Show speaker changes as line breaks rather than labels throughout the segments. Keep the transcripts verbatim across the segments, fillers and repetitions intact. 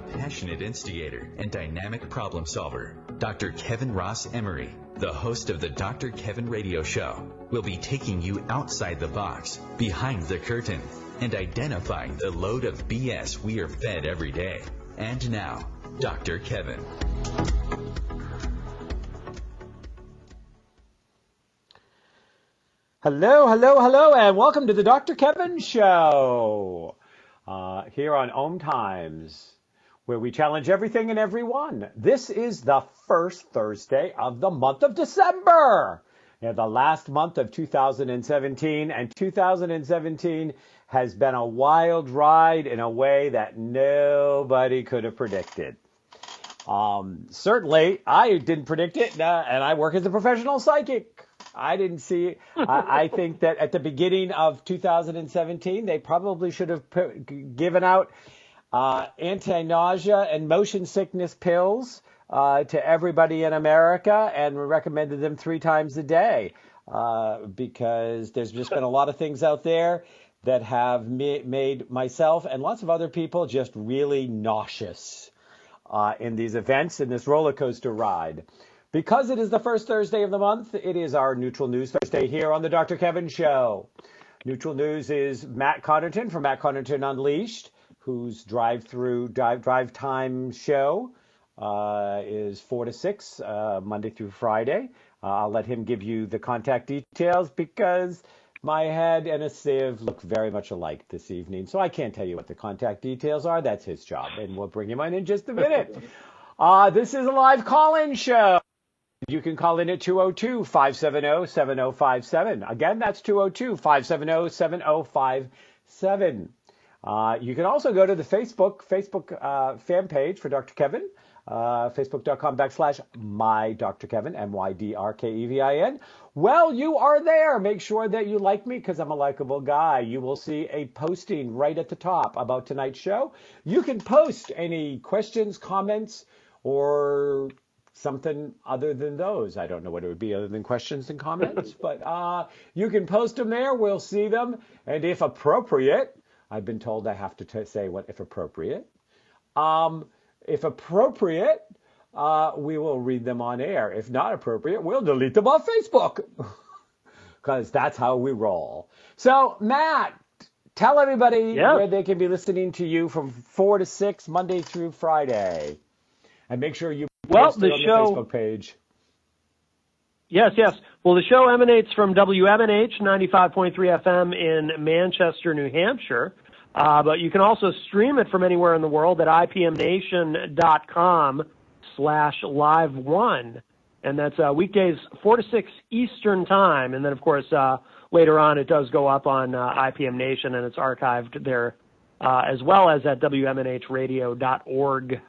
passionate instigator and dynamic problem solver, Doctor Kevin Ross Emery, the host of the Doctor Kevin Radio Show, will be taking you outside the box, behind the curtain, and identifying the load of B S we are fed every day. And now, Doctor Kevin.
Hello, hello, hello, and welcome to the Doctor Kevin Show, uh, here on Om Times, where we challenge everything and everyone. This is the first Thursday of the month of December, yeah, the last month of two thousand seventeen, and two thousand seventeen has been a wild ride in a way that nobody could have predicted. Um, certainly, I didn't predict it, uh, and I work as a professional psychic. I didn't see. I, I think that at the beginning of two thousand seventeen, they probably should have put, given out uh, anti-nausea and motion sickness pills uh, to everybody in America and recommended them three times a day uh, because there's just been a lot of things out there that have ma- made myself and lots of other people just really nauseous uh, in these events, in this roller coaster ride. Because it is the first Thursday of the month, it is our Neutral News Thursday here on the Doctor Kevin Show. Neutral News is Matt Connarton from Matt Connarton Unleashed, whose drive-through, drive, drive time show uh, is four to six, uh, Monday through Friday. Uh, I'll let him give you the contact details because my head and a sieve look very much alike this evening. So I can't tell you what the contact details are. That's his job, and we'll bring him on in just a minute. Uh, this is a live call-in show. You can call in at two oh two, five seven oh, seven oh five seven. Again, that's two oh two, five seven oh, seven oh five seven. Uh, you can also go to the Facebook Facebook uh, fan page for Doctor Kevin, uh, facebook.com backslash my Doctor Kevin, M Y D R K E V I N. Well, you are there. Make sure that you like me because I'm a likable guy. You will see a posting right at the top about tonight's show. You can post any questions, comments, or something other than those. I don't know what it would be other than questions and comments, but uh, you can post them there. We'll see them. And if appropriate, I've been told I have to t- say what if appropriate. Um, if appropriate, uh, we will read them on air. If not appropriate, we'll delete them off Facebook because that's how we roll. So, Matt, tell everybody
yeah.
where they can be listening to you from four to six, Monday through Friday. And make sure you
Well,
post
the
it on
show,
the Facebook page.
Yes, yes. Well, the show emanates from W M N H ninety-five point three F M in Manchester, New Hampshire. Uh, but you can also stream it from anywhere in the world at I P M nation dot com slash live one. And that's uh, weekdays four to six Eastern time. And then, of course, uh, later on it does go up on uh, I P M Nation, and it's archived there uh, as well as at W M N H radio dot org.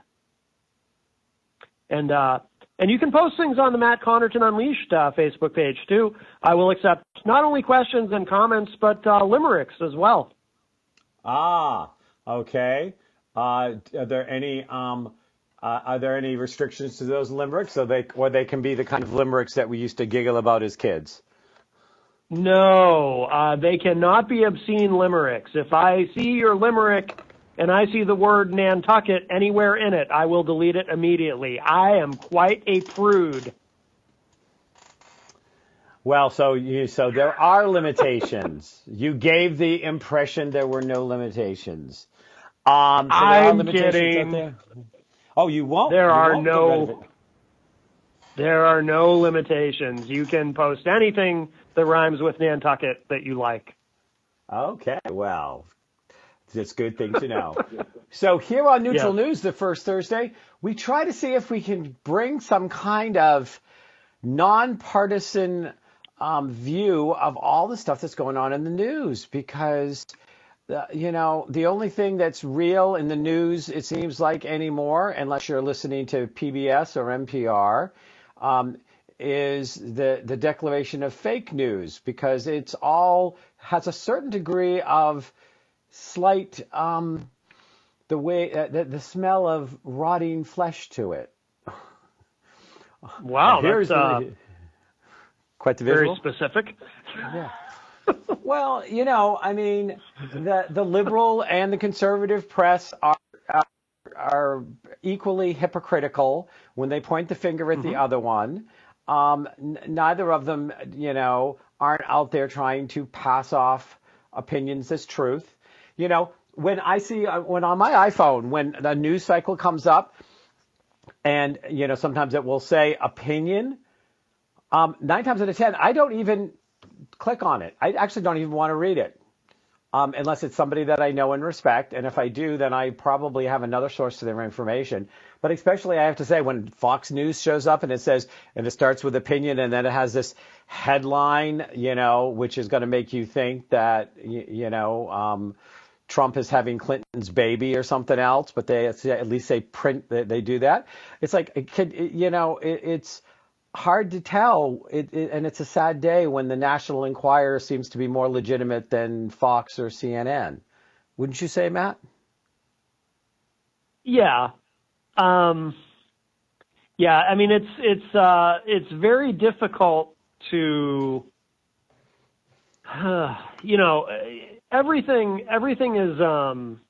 And uh, and you can post things on the Matt Connarton Unleashed uh, Facebook page, too. I will accept not only questions and comments, but uh, limericks as well.
Ah, okay. Uh, are there any um, uh, are there any restrictions to those limericks, so they or they can be the kind of limericks that we used to giggle about as kids?
No, uh, they cannot be obscene limericks. If I see your limerick and I see the word Nantucket anywhere in it, I will delete it immediately. I am quite a prude.
Well, so you so there are limitations. You gave the impression there were no limitations. Um, so there
I'm
are limitations
kidding.
out there. Oh, you won't.
There
you
are
won't get rid of
no.
it.
There are no limitations. You can post anything that rhymes with Nantucket that you like.
Okay, well, it's a good thing to know. So here on Neutral
Yeah.
News, the first Thursday, we try to see if we can bring some kind of nonpartisan um, view of all the stuff that's going on in the news, because, uh, you know, the only thing that's real in the news, it seems like anymore, unless you're listening to P B S or N P R, um, is the, the declaration of fake news, because it's all has a certain degree of slight, um, the way, uh, the, the smell of rotting flesh to it.
Wow,
Here's
that's uh,
the, quite the
very
visual.
specific.
Yeah. Well, you know, I mean, the the liberal and the conservative press are, are are equally hypocritical when they point the finger at mm-hmm. the other one. Um, n- neither of them, you know, aren't out there trying to pass off opinions as truth. You know, when I see, uh, when on my iPhone, when the news cycle comes up and, you know, sometimes it will say opinion, um, nine times out of ten, I don't even click on it. I actually don't even want to read it. Um, unless it's somebody that I know and respect. And if I do, then I probably have another source to their information. But especially, I have to say, when Fox News shows up and it says, and it starts with opinion, and then it has this headline, you know, which is going to make you think that, you, you know, um, Trump is having Clinton's baby or something else, but they at least say print that they do that. It's like, it could, you know, it, it's hard to tell, it, it, and it's a sad day when the National Enquirer seems to be more legitimate than Fox or C N N. Wouldn't you say, Matt?
Yeah, um, yeah. I mean, it's it's uh, it's very difficult to, uh, you know, everything everything is um,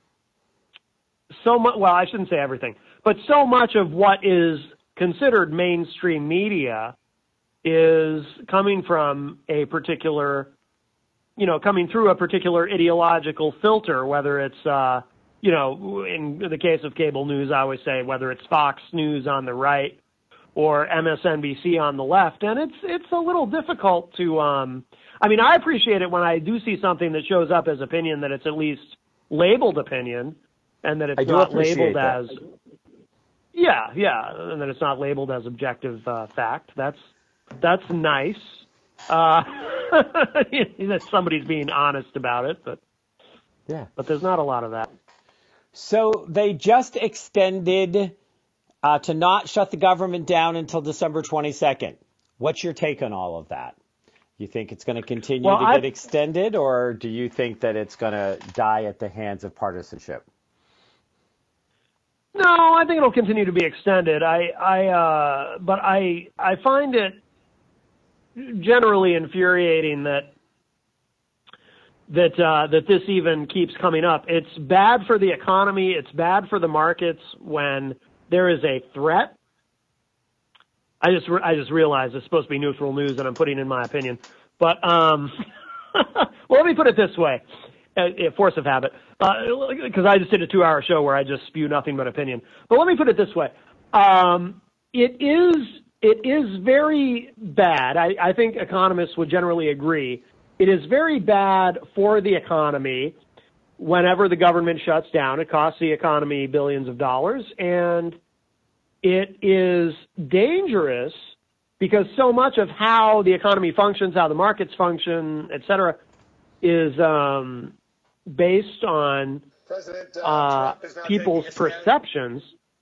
so much. Well, I shouldn't say everything, but so much of what is considered mainstream media is coming from a particular, you know, coming through a particular ideological filter, whether it's, uh, you know, in the case of cable news, I always say whether it's Fox News on the right or M S N B C on the left. And it's, it's a little difficult to, um, I mean, I appreciate it when I do see something that shows up as opinion, that it's at least labeled opinion and that it's not labeled
that.
as, Yeah, yeah, and then it's not labeled as objective uh, fact. That's that's nice. Uh, that somebody's being honest about it, but
yeah,
but there's not a lot of that.
So they just extended uh, to not shut the government down until December twenty-second. What's your take on all of that? You think it's going to continue
well,
to
I,
get extended, or do you think that it's going to die at the hands of partisanship?
No, I think it'll continue to be extended. I, I, uh, but I, I find it generally infuriating that that uh, that this even keeps coming up. It's bad for the economy. It's bad for the markets when there is a threat. I just, I just realized it's supposed to be neutral news, and I'm putting in my opinion. But um, well, let me put it this way. A force of habit, because uh, I just did a two-hour show where I just spew nothing but opinion. But let me put it this way: um, it is it is very bad. I, I think economists would generally agree. It is very bad for the economy whenever the government shuts down. It costs the economy billions of dollars, and it is dangerous because so much of how the economy functions, how the markets function, et cetera, is um, based on uh, uh, people's perceptions.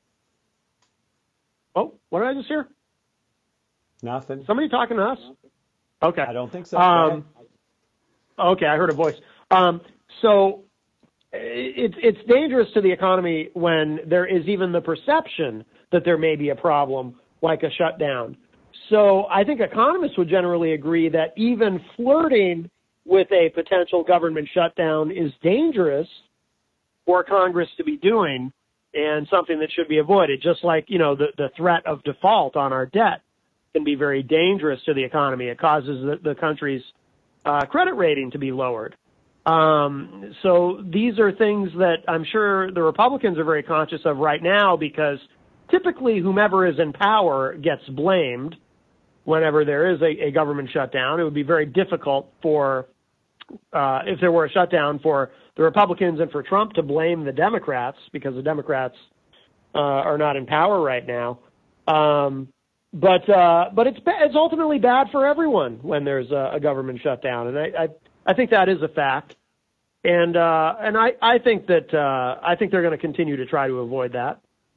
Oh, what did I just hear?
Nothing.
Somebody talking to us? Okay.
I don't think so.
Um, okay, I heard a voice. Um, so it's it's dangerous to the economy when there is even the perception that there may be a problem, like a shutdown. So I think economists would generally agree that even flirting with a potential government shutdown is dangerous for Congress to be doing and something that should be avoided. Just like, you know, the, the threat of default on our debt can be very dangerous to the economy. It causes the, the country's uh, credit rating to be lowered. Um, so these are things that I'm sure the Republicans are very conscious of right now, because typically whomever is in power gets blamed whenever there is a, a government shutdown. It would be very difficult for, uh, if there were a shutdown, for the Republicans and for Trump to blame the Democrats, because the Democrats uh, are not in power right now. Um, but uh, but it's it's ultimately bad for everyone when there's a, a government shutdown, and I, I I think that is a fact. And uh, and I, I think that uh, I think they're going to continue to try to avoid that.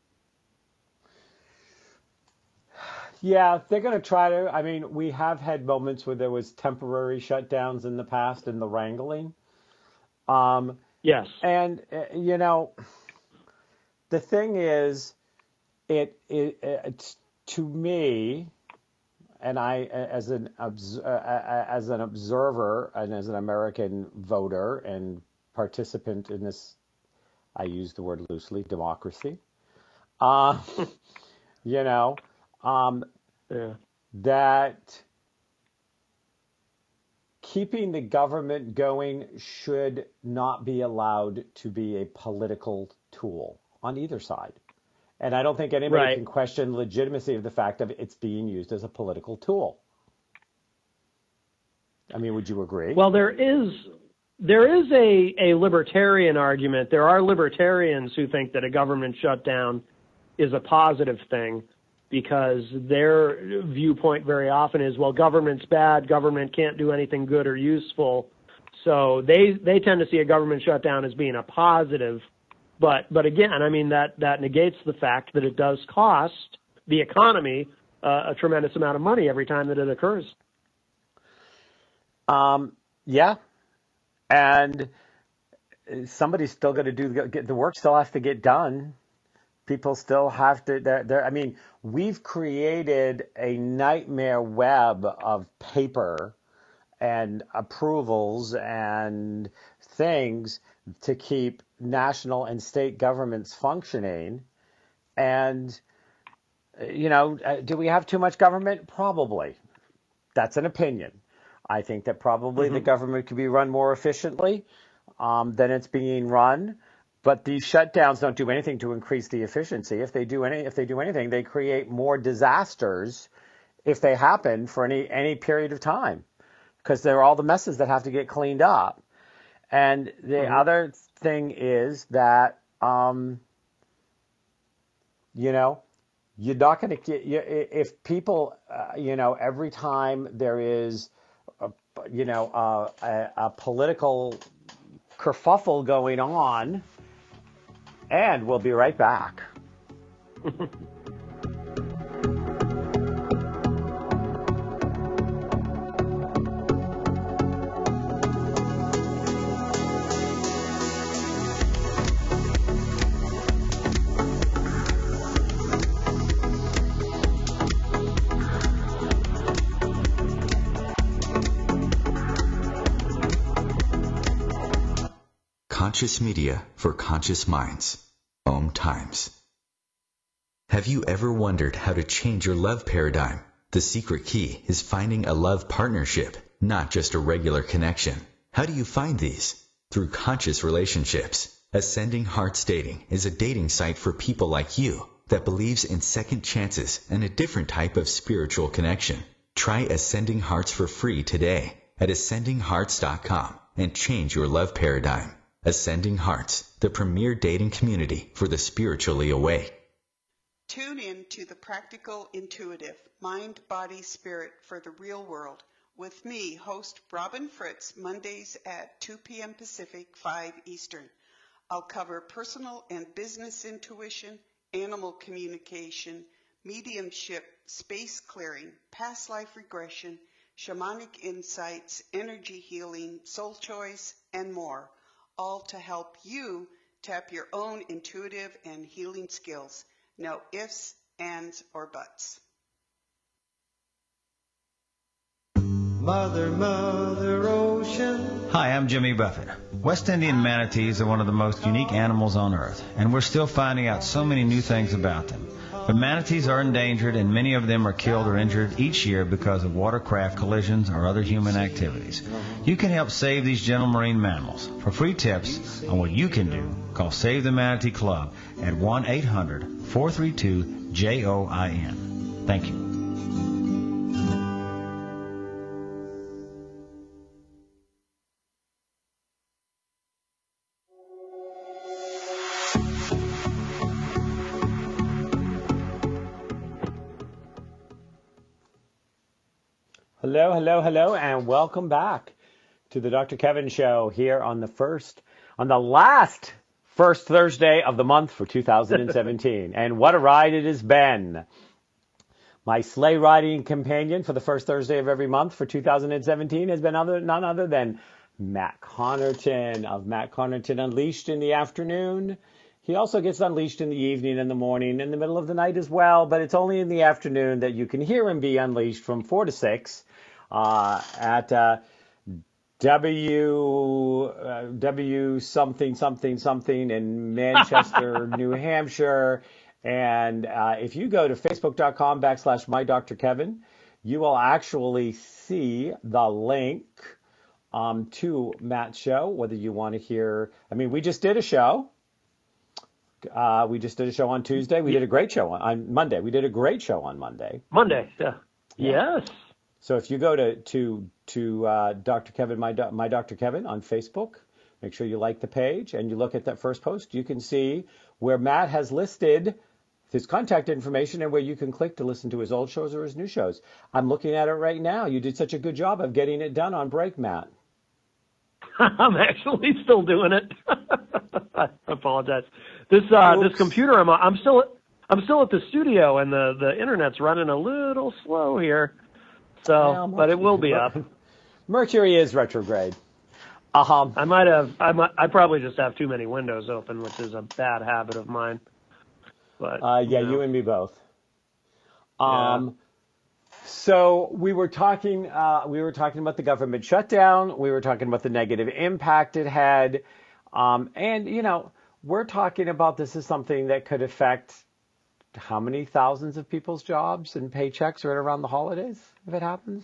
Yeah, they're going to try to. I mean, we have had moments where there was temporary shutdowns in the past in the wrangling. Um,
yes.
And, uh, you know, the thing is, it, it, it to me, and I, as an uh, as an observer and as an American voter and participant in this I use the word loosely, democracy. Uh, you know, um,
Yeah.
that keeping the government going should not be allowed to be a political tool on either side. And I don't think anybody
Right.
can question the legitimacy of the fact that it's being used as a political tool. I mean, would you agree?
Well, there is there is a, a libertarian argument. There are libertarians who think that a government shutdown is a positive thing because their viewpoint very often is, well, government's bad, government can't do anything good or useful. So they they tend to see a government shutdown as being a positive. But but again, I mean, that, that negates the fact that it does cost the economy uh, a tremendous amount of money every time that it occurs.
Um, yeah. And somebody's still going to do get, the work still has to get done. People still have to, they're, they're, I mean, we've created a nightmare web of paper and approvals and things to keep national and state governments functioning. And, you know, do we have too much government? Probably. That's an opinion. I think that probably mm-hmm. the government could be run more efficiently um, than it's being run. But these shutdowns don't do anything to increase the efficiency. If they do any, if they do anything, they create more disasters if they happen for any any period of time, because there are all the messes that have to get cleaned up. And the mm-hmm. other thing is that, um, you know, you're not going to get if people, uh, you know, every time there is, a, you know, uh, a, a political kerfuffle going on. And we'll be right back.
Conscious media for conscious minds. Om Times. Have you ever wondered how to change your love paradigm? The secret key is finding a love partnership, not just a regular connection. How do you find these? Through conscious relationships. Ascending Hearts Dating is a dating site for people like you that believes in second chances and a different type of spiritual connection. Try Ascending Hearts for free today at ascending hearts dot com and change your love paradigm. Ascending Hearts, the premier dating community for the spiritually awake.
Tune in to the Practical Intuitive, Mind, Body, Spirit for the Real World with me, host Robin Fritz, Mondays at two p.m. Pacific, five Eastern. I'll cover personal and business intuition, animal communication, mediumship, space clearing, past life regression, shamanic insights, energy healing, soul choice, and more. All to help you tap your own intuitive and healing skills. No ifs, ands, or buts.
Mother, Mother Ocean.
Hi, I'm Jimmy Buffett. West Indian manatees are one of the most unique animals on Earth, and we're still finding out so many new things about them. But manatees are endangered, and many of them are killed or injured each year because of watercraft collisions or other human activities. You can help save these gentle marine mammals. For free tips on what you can do, call Save the Manatee Club at one eight hundred, four three two, J O I N. Thank you.
Hello, hello, hello, and welcome back to the Doctor Kevin Show here on the first, on the last first Thursday of the month for two thousand seventeen. And what a ride it has been. My sleigh riding companion for the first Thursday of every month for two thousand seventeen has been other, none other than Matt Connerton of Matt Connerton Unleashed in the afternoon. He also gets unleashed in the evening, in the morning, in the middle of the night as well, but it's only in the afternoon that you can hear him be unleashed from four to six uh, at uh, W uh, W something something something in Manchester, New Hampshire. And uh, if you go to facebook.com backslash my Doctor Kevin, you will actually see the link um, to Matt's show, whether you want to hear. I mean, we just did a show. Uh, we just did a show on Tuesday. We did a great show on, on Monday. We did a great show on Monday.
Monday, yeah.
Yeah.
Yes.
So if you go to to to uh, Doctor Kevin, my my Doctor Kevin on Facebook, make sure you like the page and you look at that first post. You can see where Matt has listed his contact information and where you can click to listen to his old shows or his new shows. I'm looking at it right now. You did such a good job of getting it done on break, Matt.
I'm actually still doing it. I apologize. This uh, this computer, I'm I'm still I'm still at the studio and the the internet's running a little slow here. So, well, but it will be up.
Mercury is retrograde. Uh-huh.
I might have, I might, I probably just have too many windows open, which is a bad habit of mine. But
uh, yeah, you, know. you and me both. Um, yeah. So we were talking, uh, we were talking about the government shutdown. We were talking about the negative impact it had, um, and you know, we're talking about this is something that could affect how many thousands of people's jobs and paychecks right around the holidays if it happens?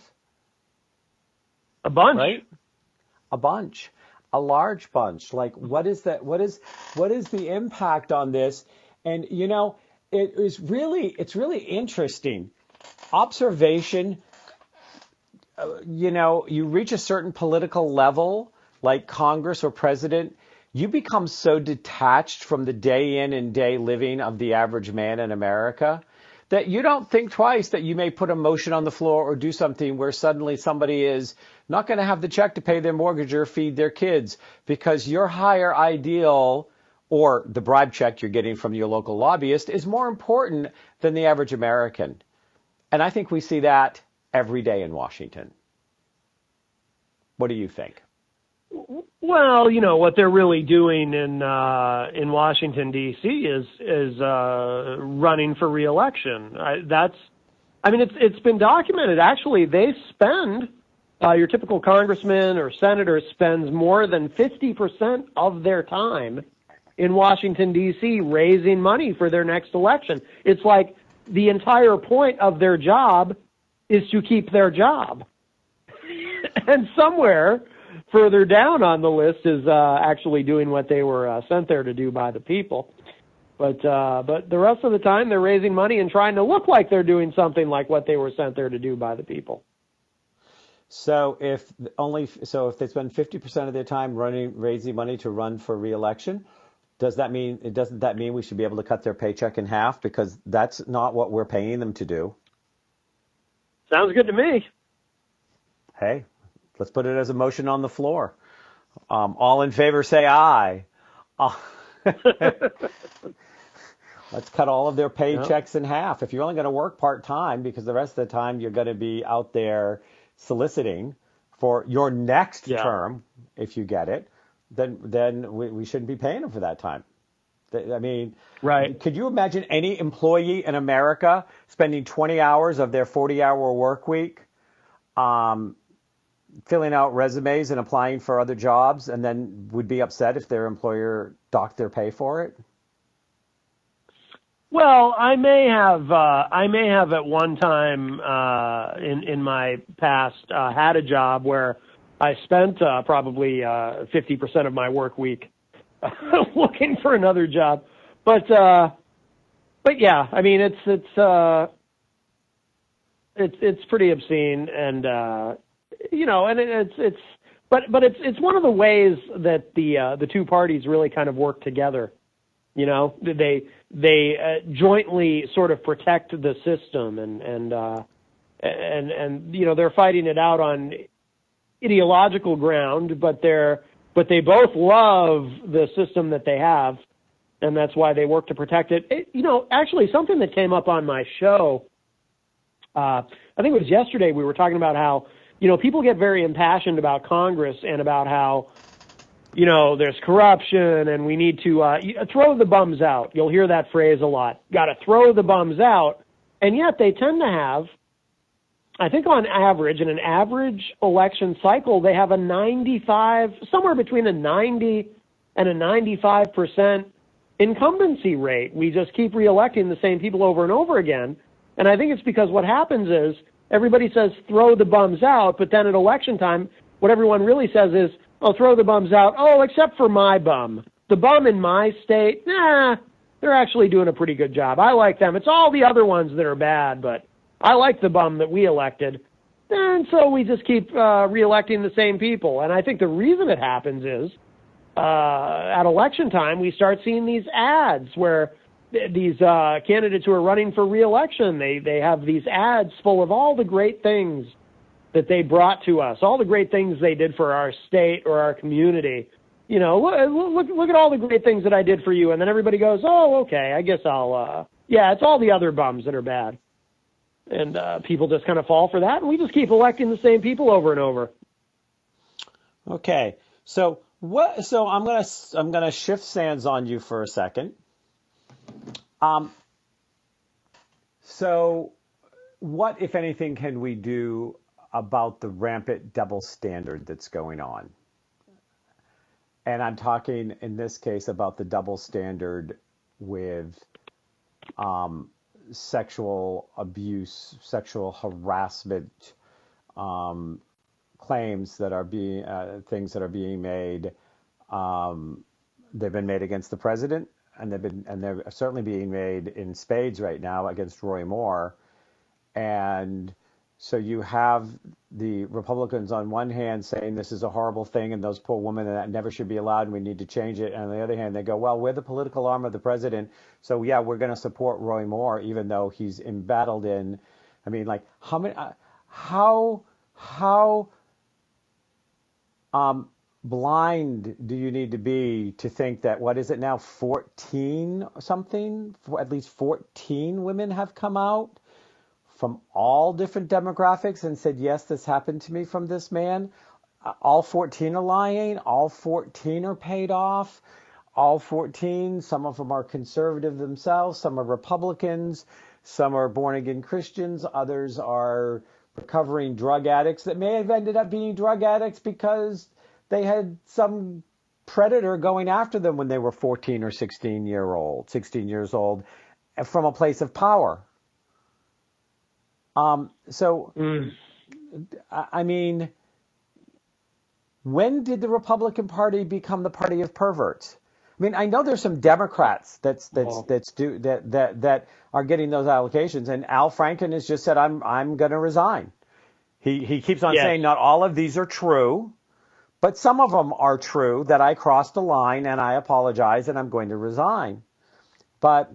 A bunch.
Right? A bunch. A large bunch. Like what is that what is what is the impact on this? And you know, it is really it's really interesting. Observation, uh, you know, you reach a certain political level like Congress or president, you become so detached from the day in and day living of the average man in America that you don't think twice that you may put a motion on the floor or do something where suddenly somebody is not going to have the check to pay their mortgage or feed their kids because your higher ideal or the bribe check you're getting from your local lobbyist is more important than the average American. And I think we see that every day in Washington. What do you think?
Well, you know, what they're really doing in uh, in Washington, D C is is uh, running for re-election. I, that's, I mean, it's it's been documented. Actually, they spend, uh, your typical congressman or senator spends more than fifty percent of their time in Washington, D C raising money for their next election. It's like the entire point of their job is to keep their job. And somewhere further down on the list is uh, actually doing what they were uh, sent there to do by the people. But uh, but the rest of the time, they're raising money and trying to look like they're doing something like what they were sent there to do by the people.
So if only so if they spend fifty percent of their time running raising money to run for re-election, does that mean it doesn't that mean we should be able to cut their paycheck in half? Because that's not what we're paying them to do.
Sounds good to me.
Hey. Let's put it as a motion on the floor. Um, all in favor, say aye. Uh, Let's cut all of their paychecks in half. If you're only going to work part-time, because the rest of the time you're going to be out there soliciting for your next yeah. term, if you get it, then then we, we shouldn't be paying them for that time. I mean,
right.
Could you imagine any employee in America spending twenty hours of their forty-hour work week um, filling out resumes and applying for other jobs, and then would be upset if their employer docked their pay for it?
Well, I may have, uh, I may have at one time uh, in in my past uh, had a job where I spent uh, probably uh, fifty percent of my work week looking for another job, but uh, but yeah, I mean it's it's uh, it's it's pretty obscene, and uh, you know, and it, it's it's but but it's it's one of the ways that the uh, the two parties really kind of work together. You know, they they uh, jointly sort of protect the system, and and uh, and and you know they're fighting it out on ideological ground, but they're but they both love the system that they have, and that's why they work to protect it. it you know, actually, something that came up on my show, uh, I think it was yesterday. We were talking about how you know people get very impassioned about Congress and about how. You know, there's corruption and we need to uh, throw the bums out. You'll hear that phrase a lot. Got to throw the bums out. And yet they tend to have I think on average, in an average election cycle, they have a ninety-five, somewhere between a ninety and a ninety-five percent incumbency rate. We just keep reelecting the same people over and over again. And I think it's because what happens is everybody says throw the bums out, but then at election time, what everyone really says is, oh, throw the bums out. Oh, except for my bum. The bum in my state, nah, they're actually doing a pretty good job. I like them. It's all the other ones that are bad, but I like the bum that we elected. And so we just keep uh, re-electing the same people. And I think the reason it happens is uh, at election time, we start seeing these ads where th- these uh, candidates who are running for re-election, they, they have these ads full of all the great things that they brought to us, all the great things they did for our state or our community. You know, look, look, look at all the great things that I did for you. And then everybody goes, oh, okay, I guess I'll, uh, yeah, it's all the other bums that are bad. And uh, people just kind of fall for that, and we just keep electing the same people over and over.
Okay, so what? So I'm gonna I'm gonna shift sands on you for a second. Um. So, what, if anything, can we do about the rampant double standard that's going on? And I'm talking in this case about the double standard with um. sexual abuse, sexual harassment um, claims that are being, uh, things that are being made. Um, they've been made against the president, and they've been, and they're certainly being made in spades right now against Roy Moore. And so you have the Republicans on one hand saying this is a horrible thing and those poor women and that never should be allowed and we need to change it. And on the other hand, they go, well, we're the political arm of the president. So, yeah, we're going to support Roy Moore, even though he's embattled in. I mean, like, how many, uh, how, how um, blind do you need to be to think that, what is it now, fourteen something? For at least fourteen women have come out from all different demographics and said, yes, this happened to me from this man. All fourteen are lying. All fourteen are paid off. All fourteen, some of them are conservative themselves. Some are Republicans. Some are born-again Christians. Others are recovering drug addicts that may have ended up being drug addicts because they had some predator going after them when they were fourteen or sixteen year old, sixteen years old, from a place of power. Um, so, mm. I mean, when did the Republican Party become the party of perverts? I mean, I know there's some Democrats that's that's oh. that's do that that that are getting those allocations, and Al Franken has just said, "I'm I'm going to resign." He he keeps on yes. saying not all of these are true, but some of them are true. That I crossed a line and I apologize and I'm going to resign, but.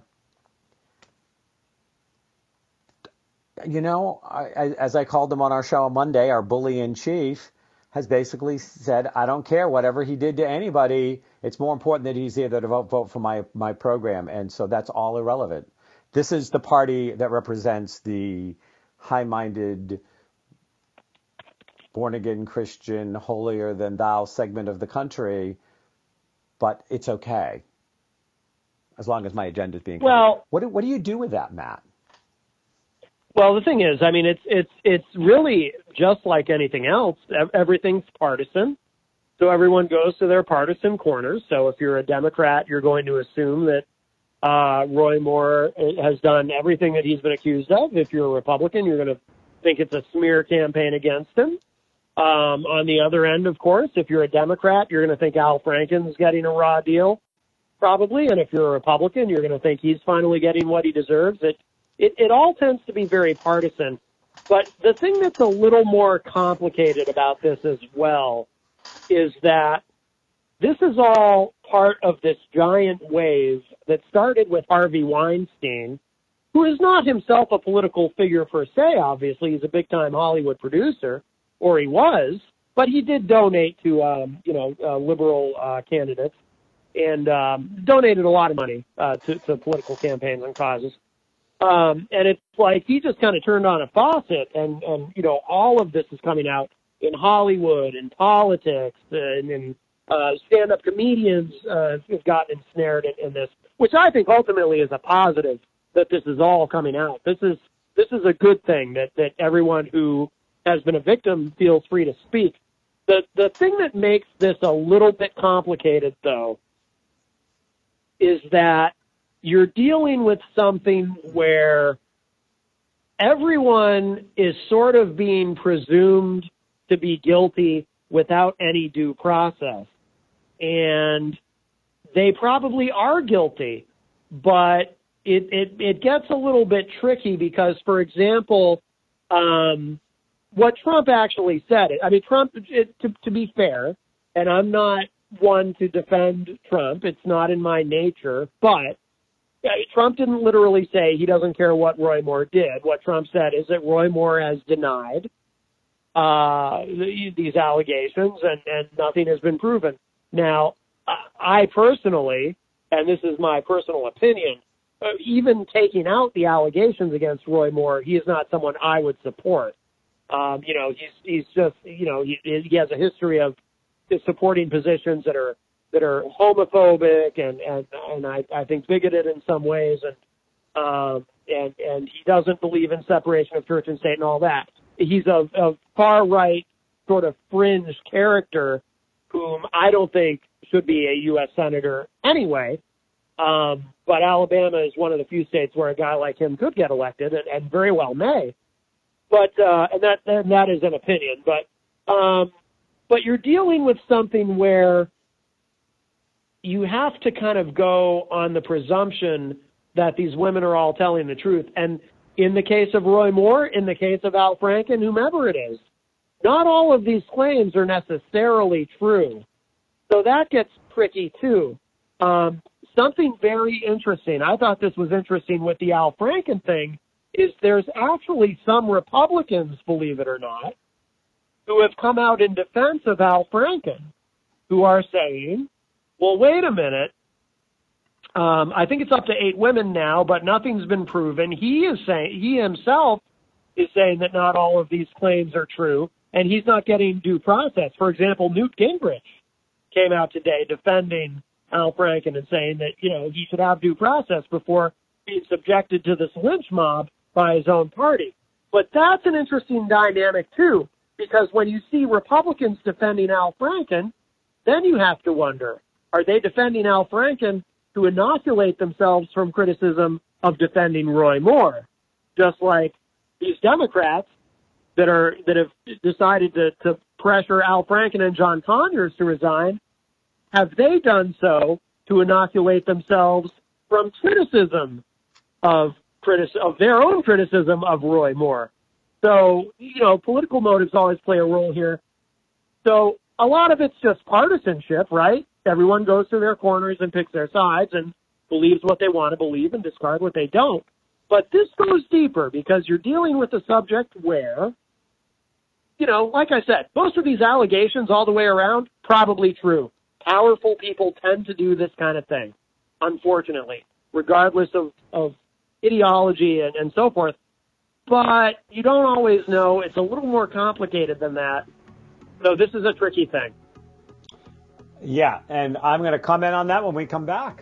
You know, I, as I called him on our show on Monday, our bully in chief has basically said, I don't care whatever he did to anybody. It's more important that he's here to vote, vote for my, my program. And so that's all irrelevant. This is the party that represents the high-minded, born-again Christian, holier-than-thou segment of the country. But it's okay, as long as my agenda is being covered. Well, what do, what do you do with that, Matt?
Well, the thing is, I mean, it's it's it's really just like anything else. Everything's partisan, so everyone goes to their partisan corners. So if you're a Democrat, you're going to assume that uh, Roy Moore has done everything that he's been accused of. If you're a Republican, you're going to think it's a smear campaign against him. Um, on the other end, of course, if you're a Democrat, you're going to think Al Franken's getting a raw deal, probably. And if you're a Republican, you're going to think he's finally getting what he deserves. It It, it all tends to be very partisan. But the thing that's a little more complicated about this as well is that this is all part of this giant wave that started with Harvey Weinstein, who is not himself a political figure per se, obviously. He's a big-time Hollywood producer, or he was, but he did donate to, um, you know, uh, liberal uh, candidates and um, donated a lot of money uh, to, to political campaigns and causes. Um, and it's like he just kind of turned on a faucet, and, and, you know, all of this is coming out in Hollywood and politics, and, and uh, stand-up comedians uh, have gotten ensnared in, in this, which I think ultimately is a positive that this is all coming out. This is this is a good thing that, that everyone who has been a victim feels free to speak. The the thing that makes this a little bit complicated, though, is that you're dealing with something where everyone is sort of being presumed to be guilty without any due process. And they probably are guilty, but it, it, it gets a little bit tricky because, for example, um, what Trump actually said, I mean, Trump, it, to, to be fair, and I'm not one to defend Trump, it's not in my nature, but Trump didn't literally say he doesn't care what Roy Moore did. What Trump said is that Roy Moore has denied uh, these allegations and, and nothing has been proven. Now, I personally, and this is my personal opinion, even taking out the allegations against Roy Moore, he is not someone I would support. Um, you know, he's he's just, you know, he, he has a history of supporting positions that are that are homophobic and and and I, I think bigoted in some ways, and um, and and he doesn't believe in separation of church and state and all that. He's a, a far right sort of fringe character whom I don't think should be a U S senator anyway. Um, but Alabama is one of the few states where a guy like him could get elected, and, and very well may. But uh, and that and that is an opinion. But um, but you're dealing with something where you have to kind of go on the presumption that these women are all telling the truth. And in the case of Roy Moore, in the case of Al Franken, whomever it is, not all of these claims are necessarily true. So that gets tricky too. Um, something very interesting, I thought this was interesting with the Al Franken thing, is there's actually some Republicans, believe it or not, who have come out in defense of Al Franken, who are saying, well, wait a minute, um, I think it's up to eight women now, but nothing's been proven. He is saying, he himself is saying that not all of these claims are true, and he's not getting due process. For example, Newt Gingrich came out today defending Al Franken and saying that, you know, he should have due process before being subjected to this lynch mob by his own party. But that's an interesting dynamic, too, because when you see Republicans defending Al Franken, then you have to wonder, are they defending Al Franken to inoculate themselves from criticism of defending Roy Moore? Just like these Democrats that are that have decided to, to pressure Al Franken and John Conyers to resign, have they done so to inoculate themselves from criticism of criti- of their own criticism of Roy Moore? So, you know, political motives always play a role here. So a lot of it's just partisanship, right? Everyone goes to their corners and picks their sides and believes what they want to believe and discard what they don't. But this goes deeper because you're dealing with a subject where, you know, like I said, most of these allegations all the way around, probably true. Powerful people tend to do this kind of thing, unfortunately, regardless of, of ideology and, and so forth. But you don't always know. It's a little more complicated than that. So this is a tricky thing.
Yeah, and I'm going to comment on that when we come back.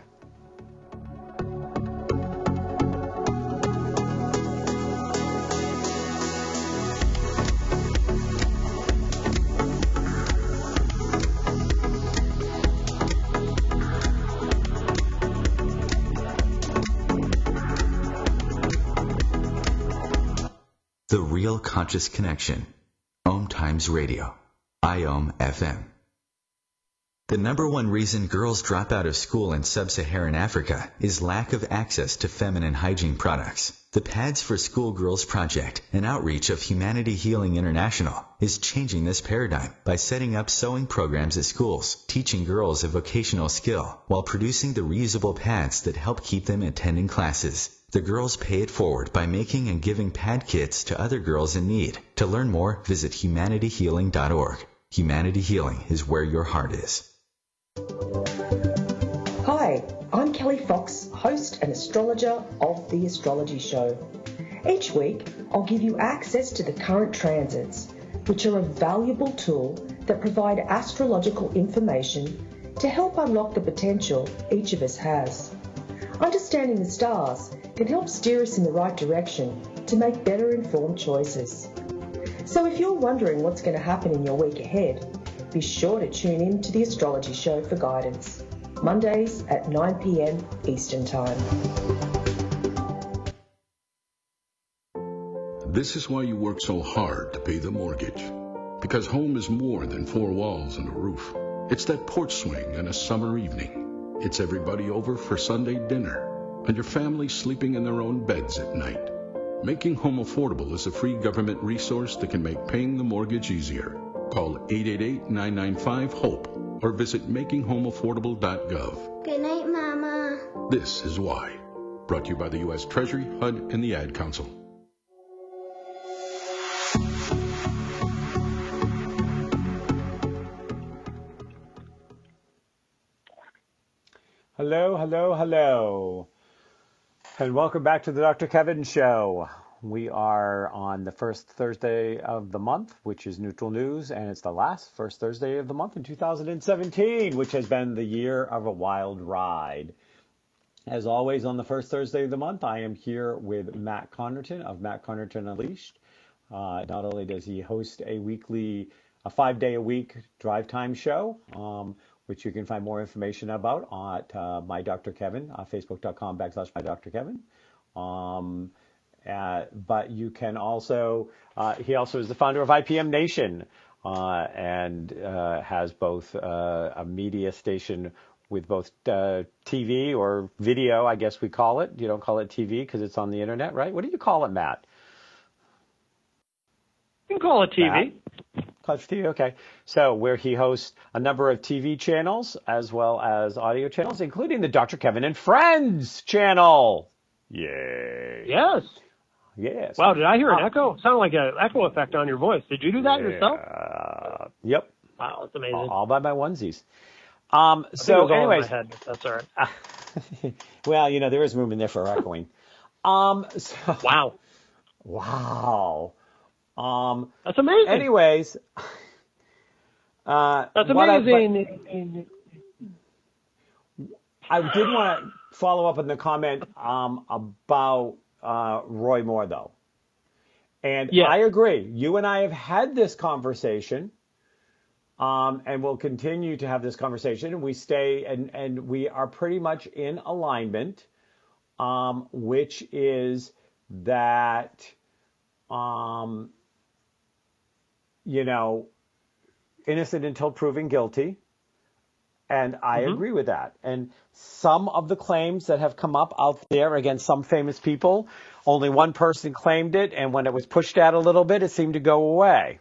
The Real Conscious Connection. Om Times Radio. I O M F M. The number one reason girls drop out of school in sub-Saharan Africa is lack of access to feminine hygiene products. The Pads for Schoolgirls Project, an outreach of Humanity Healing International, is changing this paradigm by setting up sewing programs at schools, teaching girls a vocational skill, while producing the reusable pads that help keep them attending classes. The girls pay it forward by making and giving pad kits to other girls in need. To learn more, visit humanity healing dot org. Humanity Healing is where your heart is.
Hi, I'm Kelly Fox, host and astrologer of The Astrology Show. Each week, I'll give you access to the current transits, which are a valuable tool that provide astrological information to help unlock the potential each of us has. Understanding the stars can help steer us in the right direction to make better informed choices. So if you're wondering what's going to happen in your week ahead, be sure to tune in to The Astrology Show for guidance, Mondays at nine p.m. Eastern Time.
This is why you work so hard to pay the mortgage. Because home is more than four walls and a roof. It's that porch swing and a summer evening. It's everybody over for Sunday dinner. And your family sleeping in their own beds at night. Making Home Affordable is a free government resource that can make paying the mortgage easier. Call eight eight eight, nine nine five, HOPE or visit making home affordable dot gov.
Good night, Mama.
This is why. Brought to you by the U S Treasury, H U D, and the Ad Council.
Hello, hello, hello. And welcome back to the Doctor Kevin Show. We are on the first Thursday of the month, which is Neutral News, and it's the last first Thursday of the month in two thousand seventeen, which has been the year of a wild ride. As always, on the first Thursday of the month, I am here with Matt Connerton of Matt Connerton Unleashed. Uh, not only does he host a weekly, a five-day-a-week drive time show, um, which you can find more information about at uh, My Doctor Kevin, uh, facebook.com backslash My Doctor Kevin. Um, uh, but you can also, uh, he also is the founder of I P M Nation uh, and uh, has both uh, a media station with both uh, T V or video, I guess we call it. You don't call it T V because it's on the internet, right? What do you call it, Matt?
You can call it T V.
Matt? Clutch T V, okay. So where he hosts a number of T V channels as well as audio channels, including the Doctor Kevin and Friends channel. Yay.
Yes.
Yes.
Wow, did I hear an
uh,
echo? It sounded like an echo effect on your voice. Did you do that
yeah,
yourself?
Uh, yep.
Wow, that's amazing.
All, all by my onesies. Um,
I
so
think it was all
anyways.
in my head. That's all right.
Well, you know, there is room in there for echoing. Um, so,
Wow.
Wow. Um,
That's amazing.
Anyways, uh,
That's
what I-
amazing.
I did want to follow up on the comment um, about uh, Roy Moore, though. And
Yeah.
I agree. You and I have had this conversation, um, and we'll continue to have this conversation. And we stay and, and we are pretty much in alignment, um, which is that, um, you know, innocent until proven guilty. And I
Mhm.
agree with that. And some of the claims that have come up out there against some famous people, only one person claimed it, and when it was pushed out a little bit, it seemed to go away.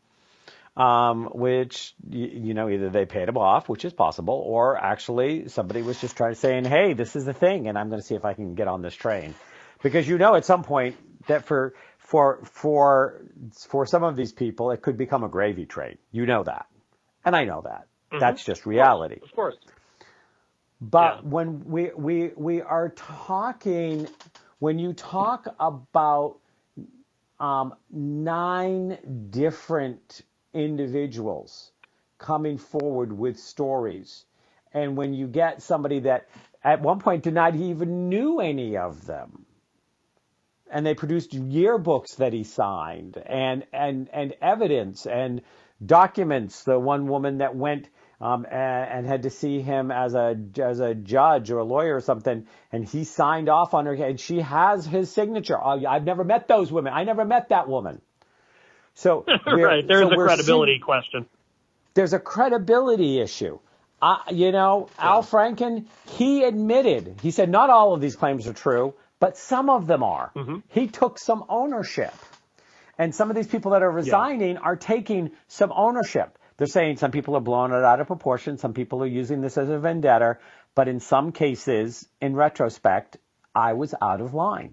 Um, which, you, you know, either they paid him off, which is possible, or actually somebody was just trying to say, hey, this is the thing, and I'm going to see if I can get on this train. Because you know at some point that for for for for some of these people, it could become a gravy train. You know that. And I know that.
Mhm.
That's just reality.
Of course.
But
Yeah.
when we, we we are talking, when you talk about um, nine different individuals coming forward with stories, and when you get somebody that at one point denied he even knew any of them, and they produced yearbooks that he signed and and and evidence and documents. The one woman that went um, and, and had to see him as a as a judge or a lawyer or something, and he signed off on her, and she has his signature. Oh, I've never met those women. I never met that woman. So
right, there's
so
a
we're
credibility
seeing,
question.
There's a credibility issue. Uh, you know, yeah. Al Franken, he admitted, he said not all of these claims are true, but some of them are. Mm-hmm. He took some ownership. And some of these people that are resigning yeah. are taking some ownership. They're saying some people are blowing it out of proportion. Some people are using this as a vendetta. But in some cases, in retrospect, I was out of line.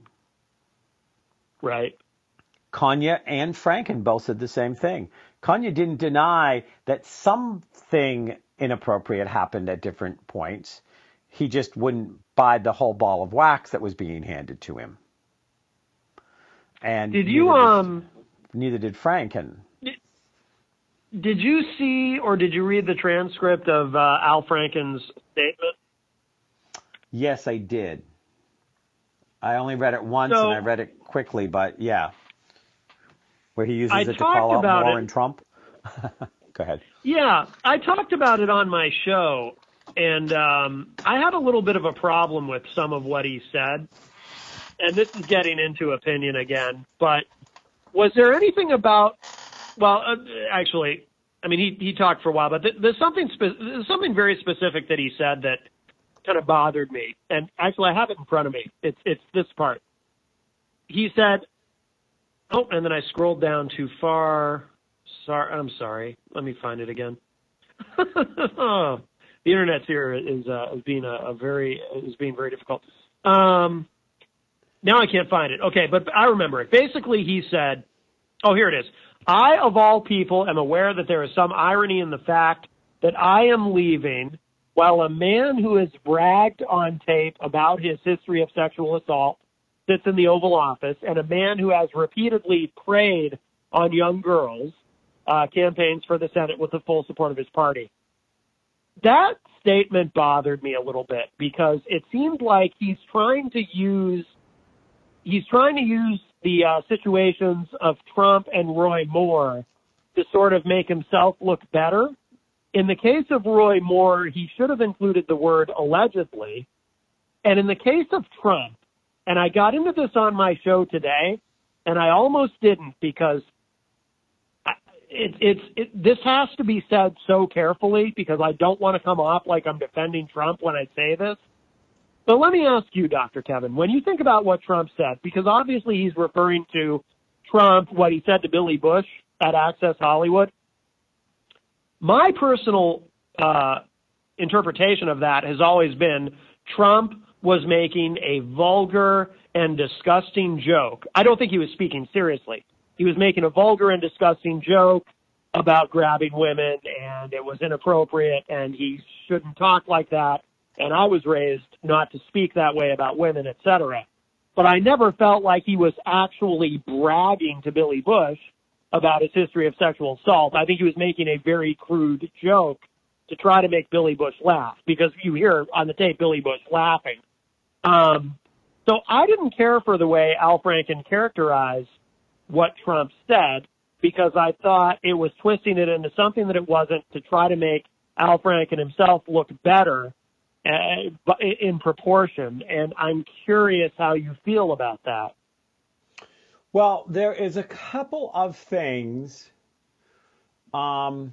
Right.
Kanye and Franken both said the same thing. Kanye didn't deny that something inappropriate happened at different points. He just wouldn't buy the whole ball of wax that was being handed to him. And
did you
neither
um
did, neither did Franken.
Did, did you see or did you read the transcript of uh, Al Franken's statement?
Yes, I did. I only read it once,
So,
and I read it quickly, but yeah. Where he uses
I
it to
talked
call out
about
Moore
it.
and Trump. Go ahead.
Yeah, I talked about it on my show, and um, I had a little bit of a problem with some of what he said. And this is getting into opinion again, but was there anything about, well, uh, actually, I mean, he, he talked for a while, but th- there's something spe- there's something very specific that he said that kind of bothered me. And actually, I have it in front of me. It's it's this part. He said, oh, and then I scrolled down too far. Sorry, I'm sorry. Let me find it again. oh, the internet here is uh, is being a, a very is being very difficult. Um, now I can't find it. Okay, but I remember it. Basically, he said, "Oh, here it is. I, of all people, am aware that there is some irony in the fact that I am leaving, while a man who has bragged on tape about his history of sexual assault sits in the Oval Office, and a man who has repeatedly preyed on young girls." Uh, campaigns for the Senate with the full support of his party. That statement bothered me a little bit because it seemed like he's trying to use he's trying to use the uh, situations of Trump and Roy Moore to sort of make himself look better. In the case of Roy Moore, he should have included the word allegedly. And in the case of Trump, and I got into this on my show today, and I almost didn't because It, it's it, this has to be said so carefully because I don't want to come off like I'm defending Trump when I say this. But let me ask you, Doctor Kevin, when you think about what Trump said, because obviously he's referring to Trump, what he said to Billy Bush at Access Hollywood. My personal uh, interpretation of that has always been Trump was making a vulgar and disgusting joke. I don't think he was speaking seriously. He was making a vulgar and disgusting joke about grabbing women, and it was inappropriate, and he shouldn't talk like that. And I was raised not to speak that way about women, et cetera. But I never felt like he was actually bragging to Billy Bush about his history of sexual assault. I think he was making a very crude joke to try to make Billy Bush laugh, because you hear on the tape Billy Bush laughing. Um, so I didn't care for the way Al Franken characterized what Trump said, because I thought it was twisting it into something that it wasn't to try to make Al Franken himself look better uh, in proportion. And I'm curious how you feel about that.
Well, there is a couple of things. Um,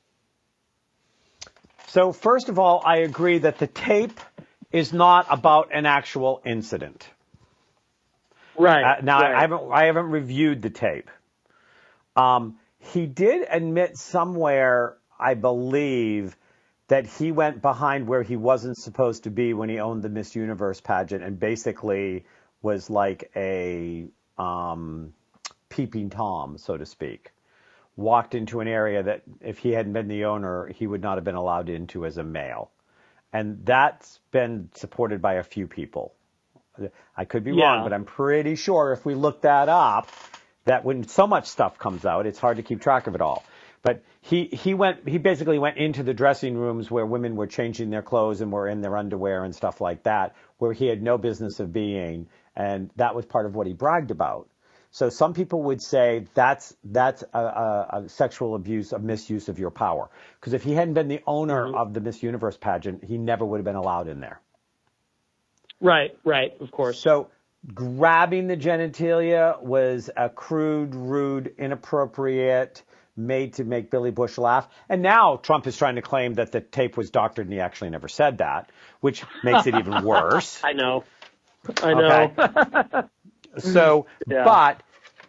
so first of all, I agree that the tape is not about an actual incident.
Right.
Uh, now,
right.
I haven't I haven't reviewed the tape. Um, he did admit somewhere, I believe, that he went behind where he wasn't supposed to be when he owned the Miss Universe pageant, and basically was like a um, peeping Tom, so to speak. Walked into an area that, if he hadn't been the owner, he would not have been allowed into as a male, and that's been supported by a few people. I could be
yeah.
wrong, but I'm pretty sure if we look that up, that when so much stuff comes out, it's hard to keep track of it all. But he, he went, he basically went into the dressing rooms where women were changing their clothes and were in their underwear and stuff like that, where he had no business of being. And that was part of what he bragged about. So some people would say that's, that's a, a, a sexual abuse, a misuse of your power. Because if he hadn't been the owner mm-hmm. of the Miss Universe pageant, he never would have been allowed in there.
Right, right, of course.
So grabbing the genitalia was a crude, rude, inappropriate, made to make Billy Bush laugh. And now Trump is trying to claim that the tape was doctored and he actually never said that, which makes it even worse.
I know. I know.
Okay. So, yeah. But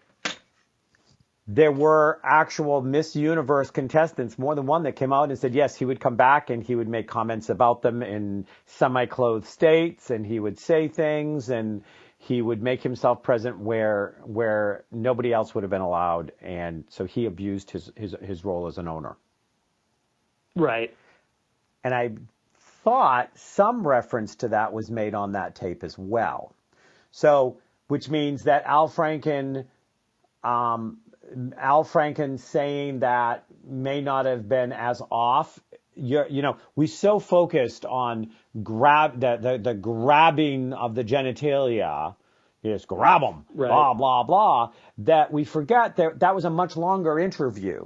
there were actual Miss Universe contestants, more than one, that came out and said, yes, he would come back and he would make comments about them in semi-clothed states, and he would say things, and he would make himself present where where nobody else would have been allowed. And so he abused his, his, his role as an owner.
Right.
And I thought some reference to that was made on that tape as well. So, which means that Al Franken, um, Al Franken saying that may not have been as off. You're, you know, we so focused on grab the, the, the grabbing of the genitalia You just grab them,
right.
blah, blah, blah, that we forget that that was a much longer interview.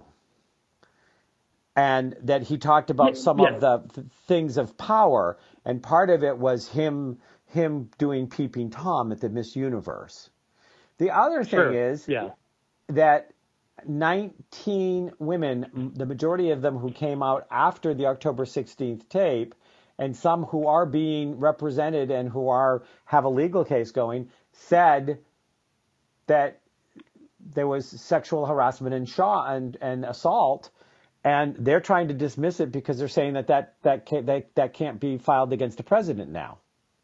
And that he talked about some
yeah.
of the th- things of power. And part of it was him him doing Peeping Tom at the Miss Universe. The other thing
sure.
is
yeah.
that nineteen women, the majority of them who came out after the October sixteenth tape, and some who are being represented and who are have a legal case going, said that there was sexual harassment and shaw and, and assault, and they're trying to dismiss it because they're saying that that that can't, that, that can't be filed against the president now.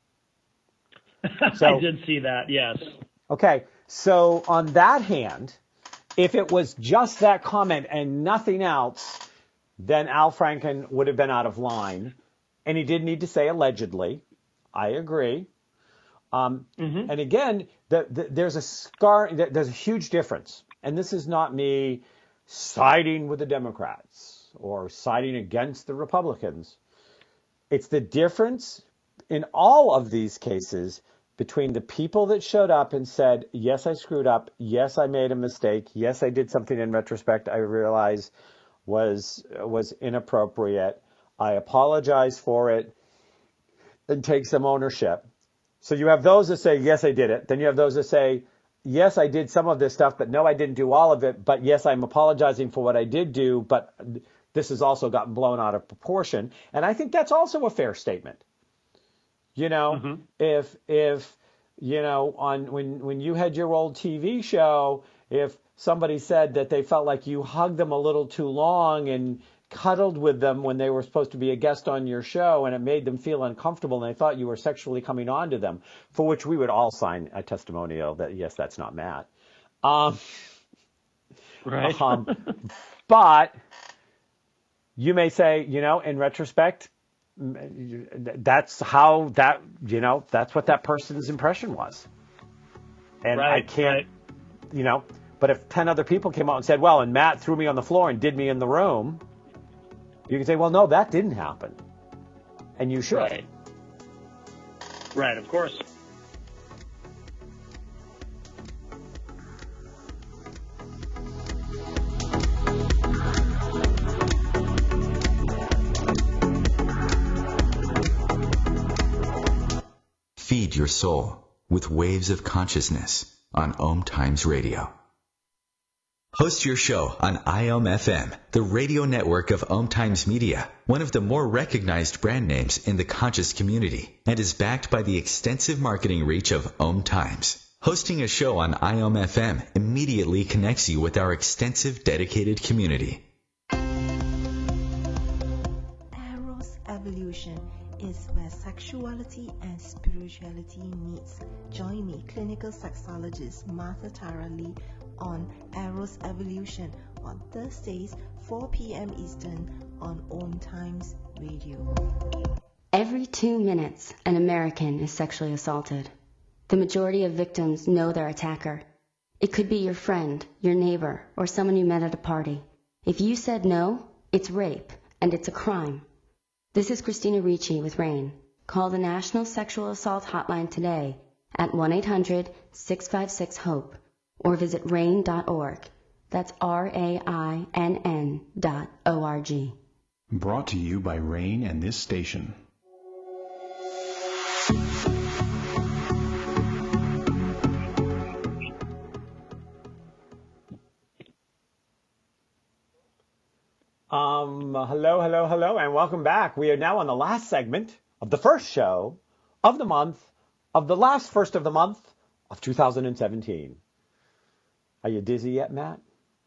So,
I did see that, yes.
Okay, so on that hand, if it was just that comment and nothing else, then Al Franken would have been out of line. And he did need to say allegedly. I agree. Um, mm-hmm. And again, the, the, there's a scar. There's a huge difference. And this is not me siding with the Democrats or siding against the Republicans. It's the difference in all of these cases between the people that showed up and said, yes, I screwed up. Yes, I made a mistake. Yes, I did something in retrospect I realize was was inappropriate. I apologize for it and take some ownership. So you have those that say, yes, I did it. Then you have those that say, yes, I did some of this stuff, but no, I didn't do all of it. But yes, I'm apologizing for what I did do, but this has also gotten blown out of proportion. And I think that's also a fair statement. You know, mm-hmm. if, if, you know, on when, when you had your old T V show, if somebody said that they felt like you hugged them a little too long and cuddled with them when they were supposed to be a guest on your show and it made them feel uncomfortable and they thought you were sexually coming on to them, for which we would all sign a testimonial that, yes, that's not Matt. Um,
right.
um, but you may say, you know, in retrospect, that's how that, you know, that's what that person's impression was. And
right,
I can't,
right.
you know, but if ten other people came out and said, well, and Matt threw me on the floor and did me in the room, you can say, well, no, that didn't happen. And you should.
Right. Right, of course.
Feed your soul with waves of consciousness on Om Times Radio. Host your show on I O M F M, the radio network of Om Times Media, one of the more recognized brand names in the conscious community, and is backed by the extensive marketing reach of Om Times. Hosting a show on I O M F M immediately connects you with our extensive dedicated community.
Eros Evolution is where sexuality and spirituality meets. Join me, clinical sexologist Martha Tara Lee, on Eros Evolution on Thursdays, four p.m. Eastern on Om Times Radio.
Every two minutes, an American is sexually assaulted. The majority of victims know their attacker. It could be your friend, your neighbor, or someone you met at a party. If you said no, it's rape, and it's a crime. This is Christina Ricci with RAIN. Call the National Sexual Assault Hotline today at one eight hundred six five six HOPE or visit rain dot org. That's R A I N N dot O R G.
Brought to you by RAIN and this station.
Um, hello, hello, hello, and welcome back. We are now on the last segment of the first show of the month, of the last first of the month of two thousand seventeen. Are you dizzy yet, Matt?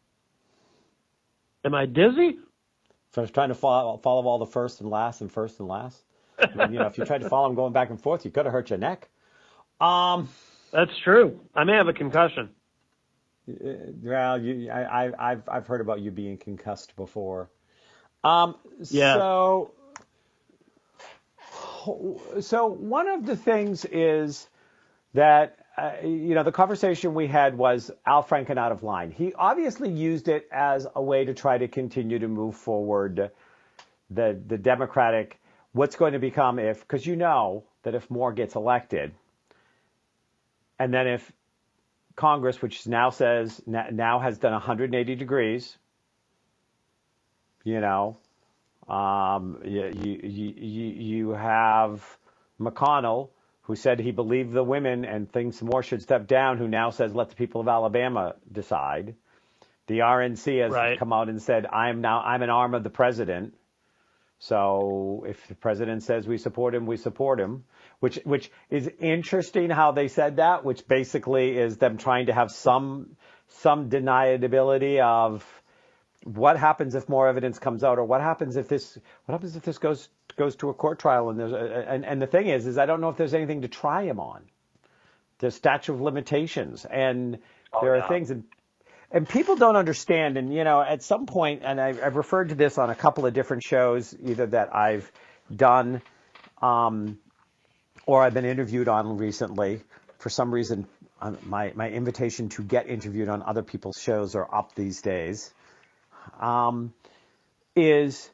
Am I dizzy?
So I was trying to follow, follow all the first and last and first and last. I mean, you know, if you tried to follow them going back and forth, you could have hurt your neck. Um,
That's true. I may have a concussion.
Well, you, I, I, I've I've heard about you being concussed before. Um,
yeah.
So, so one of the things is that, uh, you know, the conversation we had was Al Franken out of line. He obviously used it as a way to try to continue to move forward the the Democratic, what's going to become if, because you know that if Moore gets elected, And then if Congress, which now says, now has done one hundred eighty degrees, you know, um, you, you, you, you have McConnell, who said he believed the women and thinks more should step down, who now says let the people of Alabama decide. The R N C has right. come out and said, I'm now I'm an arm of the president. So if the president says we support him, we support him, which which is interesting how they said that, which basically is them trying to have some some deniability of what happens if more evidence comes out, or what happens if this what happens if this goes goes to a court trial, and there's a, and and the thing is is I don't know if there's anything to try him on. There's statute of limitations, and oh, there are yeah. things and. And people don't understand, and, you know, at some point, and I, I've referred to this on a couple of different shows, either that I've done um, or I've been interviewed on recently. For some reason, um, my, my invitation to get interviewed on other people's shows are up these days, um, is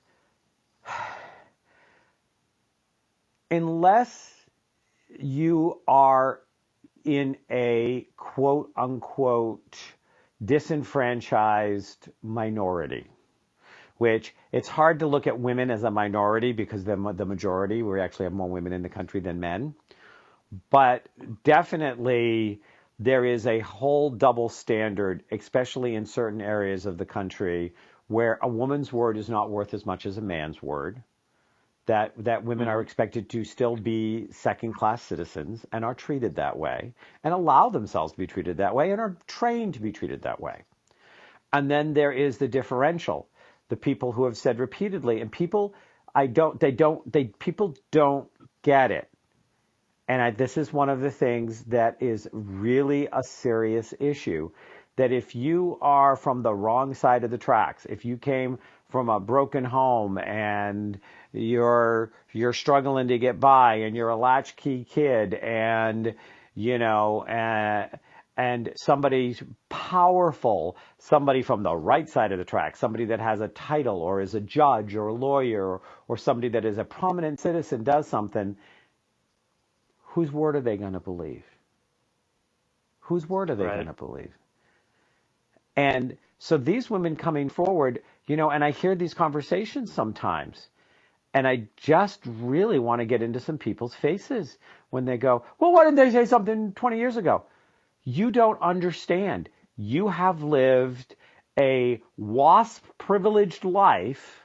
unless you are in a quote-unquote disenfranchised minority, which it's hard to look at women as a minority because they're the majority. We actually have more women in the country than men. But definitely there is a whole double standard, especially in certain areas of the country, where a woman's word is not worth as much as a man's word. That that women are expected to still be second-class citizens and are treated that way and allow themselves to be treated that way and are trained to be treated that way. And then there is the differential, the people who have said repeatedly, and people, I don't, they don't, they people don't get it. And I, this is one of the things that is really a serious issue, that if you are from the wrong side of the tracks, if you came from a broken home and you're you're struggling to get by and you're a latchkey kid and, you know, uh, and somebody powerful, somebody from the right side of the track, somebody that has a title or is a judge or a lawyer or, or somebody that is a prominent citizen does something, whose word are they going to believe? Whose word are they right. going to believe? And so these women coming forward, you know, and I hear these conversations sometimes, and I just really want to get into some people's faces when they go, well, why didn't they say something twenty years ago? You don't understand. You have lived a WASP-privileged life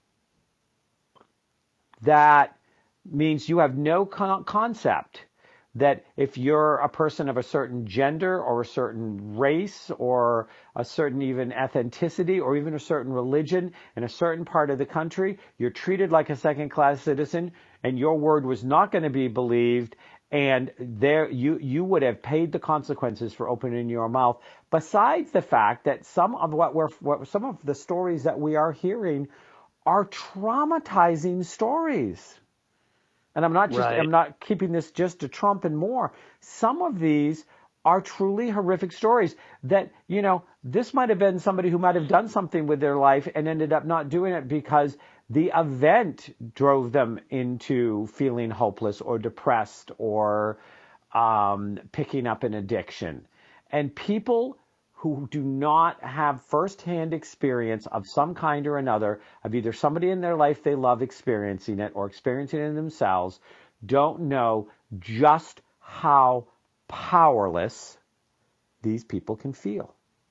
that means you have no con- concept that if you're a person of a certain gender or a certain race or a certain even ethnicity or even a certain religion in a certain part of the country, you're treated like a second-class citizen and your word was not going to be believed, and there you you would have paid the consequences for opening your mouth. Besides the fact that some of what we're what, some of the stories that we are hearing are traumatizing stories. And I'm not just, right. I'm not keeping this just to Trump and more. Some of these are truly horrific stories that, you know, this might have been somebody who might have done something with their life and ended up not doing it because the event drove them into feeling hopeless or depressed or um, picking up an addiction. And people who do not have firsthand experience of some kind or another, of either somebody in their life they love experiencing it or experiencing it themselves, don't know just how powerless these people can feel.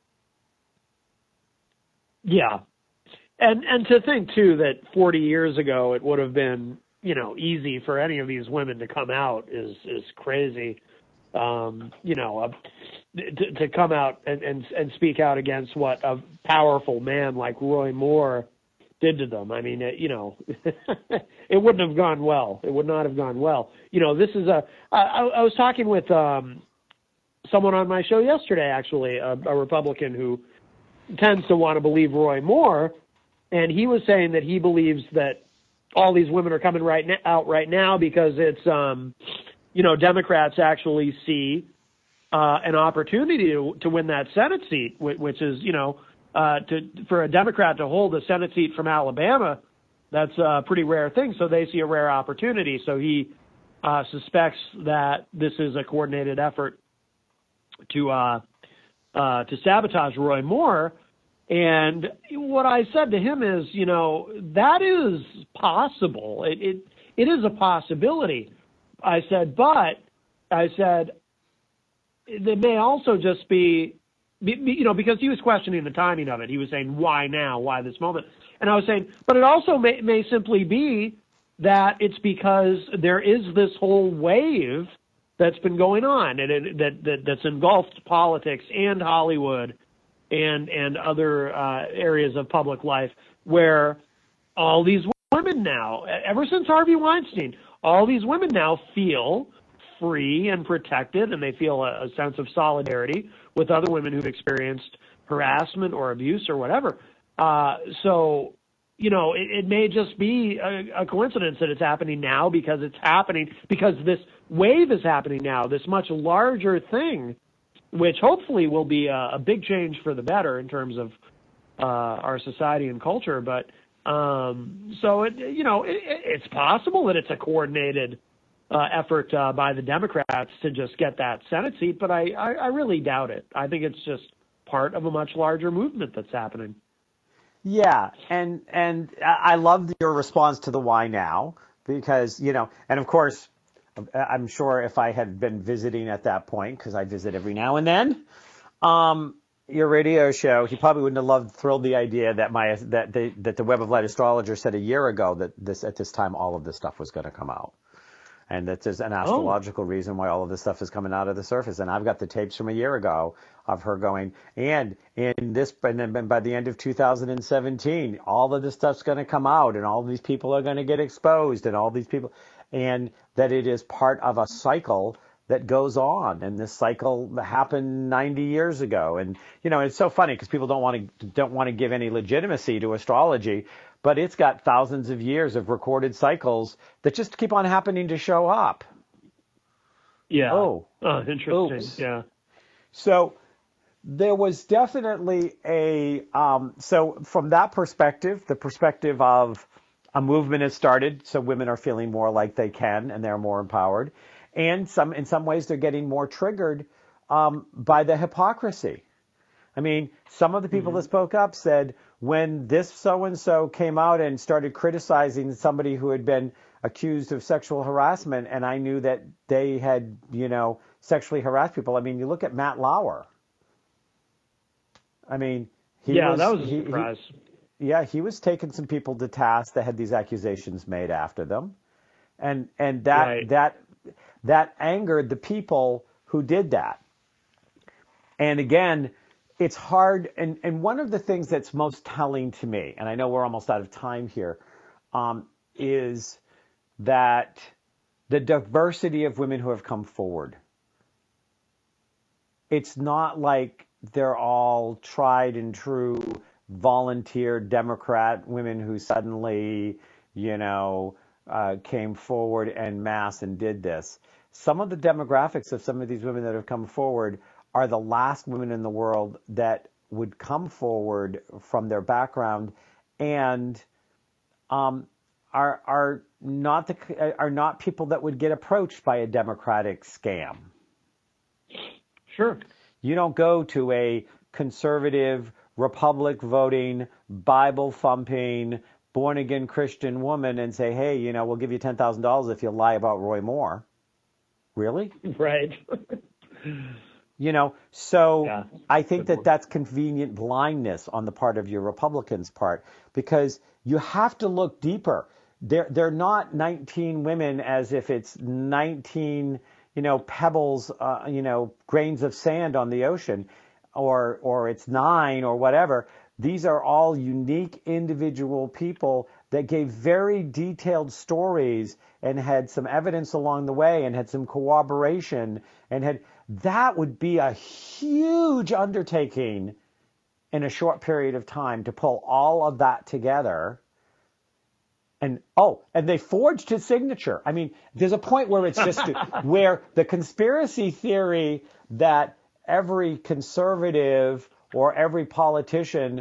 Yeah. And and to think, too, that forty years ago it would have been, you know, easy for any of these women to come out is, is crazy. Um, you know, uh, to, to come out and, and, and speak out against what a powerful man like Roy Moore did to them. I mean, it, you know, it wouldn't have gone well. It would not have gone well. You know, this is a, I, I was talking with um, someone on my show yesterday, actually, a, a Republican who tends to want to believe Roy Moore, and he was saying that he believes that all these women are coming right na- out right now because it's, um, you know, Democrats actually see uh, an opportunity to, to win that Senate seat, which is, you know, uh, to for a Democrat to hold a Senate seat from Alabama, that's a pretty rare thing. So they see a rare opportunity. So he uh, suspects that this is a coordinated effort to uh, uh, to sabotage Roy Moore. And what I said to him is, you know, that is possible. It it, it is a possibility. I said, but I said, it may also just be, you know, because he was questioning the timing of it. He was saying, why now? Why this moment? And I was saying, but it also may, may simply be that it's because there is this whole wave that's been going on and it, that, that that's engulfed politics and Hollywood and and other uh, areas of public life, where all these women now, ever since Harvey Weinstein, all these women now feel free and protected, and they feel a, a sense of solidarity with other women who've experienced harassment or abuse or whatever. Uh, so, you know, it, it may just be a, a coincidence that it's happening now because it's happening, because this wave is happening now, this much larger thing, which hopefully will be a, a big change for the better in terms of uh, our society and culture. But um, so, it, you know, it, it's possible that it's a coordinated uh, effort uh, by the Democrats to just get that Senate seat, but I, I, I really doubt it. I think it's just part of a much larger movement that's happening.
Yeah, and and I loved your response to the why now, because, you know, and of course, I'm sure if I had been visiting at that point, because I visit every now and then, um, your radio show, he probably wouldn't have loved, thrilled the idea that my that the that the Web of Light astrologer said a year ago that this at this time all of this stuff was going to come out, and that there's an astrological oh. reason why all of this stuff is coming out of the surface. And I've got the tapes from a year ago of her going, and in this, and then by the end of two thousand seventeen, all of this stuff's going to come out, and all of these people are going to get exposed, and all these people. And that it is part of a cycle that goes on. And this cycle happened ninety years ago. And, you know, it's so funny because people don't want to don't want to give any legitimacy to astrology, but it's got thousands of years of recorded cycles that just keep on happening to show up.
Yeah.
Oh,
oh interesting.
Oops.
Yeah.
So there was definitely a, um, so from that perspective, the perspective of, a movement has started, so women are feeling more like they can, and they're more empowered. And some, in some ways, they're getting more triggered um, by the hypocrisy. I mean, some of the people mm-hmm. that spoke up said, when this so-and-so came out and started criticizing somebody who had been accused of sexual harassment, and I knew that they had, you know, sexually harassed people. I mean, you look at Matt Lauer. I mean, he
yeah,
was,
that was a
he,
surprise.
He, Yeah, he was taking some people to task that had these accusations made after them. And and that
right.
that that angered the people who did that. And again, it's hard, and, and one of the things that's most telling to me, and I know we're almost out of time here, um, is that the diversity of women who have come forward. It's not like they're all tried and true volunteer Democrat women who suddenly, you know, uh, came forward en masse and did this. Some of the demographics of some of these women that have come forward are the last women in the world that would come forward from their background and um, are are not the are not people that would get approached by a Democratic scam.
Sure.
You don't go to a conservative, Republic voting, Bible thumping, born again Christian woman and say, hey, you know, we'll give you ten thousand dollars if you lie about Roy Moore. Really?
Right.
You know, so
yeah,
I think that that's convenient blindness on the part of your Republicans' part, because you have to look deeper. They're, they're not nineteen women as if it's nineteen, you know, pebbles, uh, you know, grains of sand on the ocean. Or, or it's nine or whatever. These are all unique individual people that gave very detailed stories and had some evidence along the way and had some corroboration and had, that would be a huge undertaking in a short period of time to pull all of that together. And, oh, and they forged his signature. I mean, there's a point where it's just, where the conspiracy theory that every conservative or every politician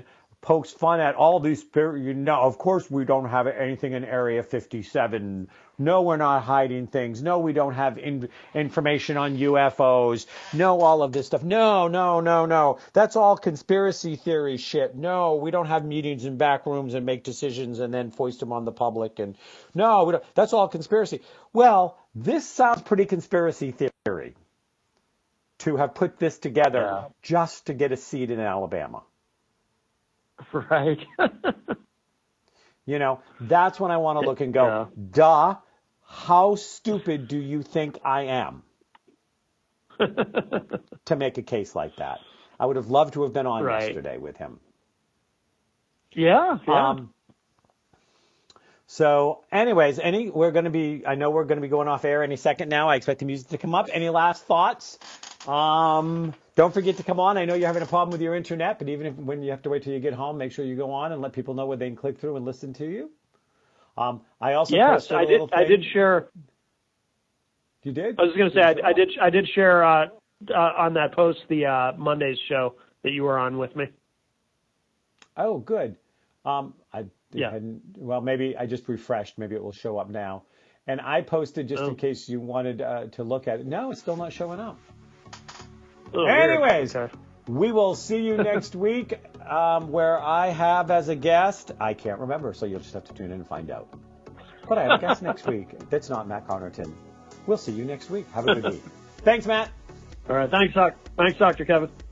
pokes fun at all these, you know, of course we don't have anything in Area fifty-seven. No, we're not hiding things. No, we don't have in, information on U F Os. No, all of this stuff. No, no, no, no. That's all conspiracy theory shit. No, we don't have meetings in back rooms and make decisions and then foist them on the public. And no, we don't. That's all conspiracy. Well, this sounds pretty conspiracy theory to have put this together yeah. just to get a seat in Alabama.
Right.
You know, that's when I want to look and go, yeah. duh, how stupid do you think I am to make a case like that? I would have loved to have been on right. yesterday with him.
Yeah, yeah. Um,
so anyways, any, we're going to be, I know we're going to be going off air any second now. I expect the music to come up. Any last thoughts? Um, don't forget to come on. I know you're having a problem with your internet, but even if when you have to wait till you get home, make sure you go on and let people know where they can click through and listen to you. Um, I also
yes, I did. I did share.
You did?
I was going to say I, I did. I did share uh, uh, on that post the uh, Monday's show that you were on with me.
Oh, good. Um, I
yeah.
hadn't. Well, maybe I just refreshed. Maybe it will show up now. And I posted just oh. in case you wanted uh, to look at it. No, it's still not showing up.
Oh,
Anyways,
okay.
we will see you next week um, where I have as a guest, I can't remember, so you'll just have to tune in and find out. But I have a guest next week. That's not Matt Connerton. We'll see you next week. Have a good week. Thanks, Matt.
All right. Thanks, Doc. Thanks, Doctor Kevin.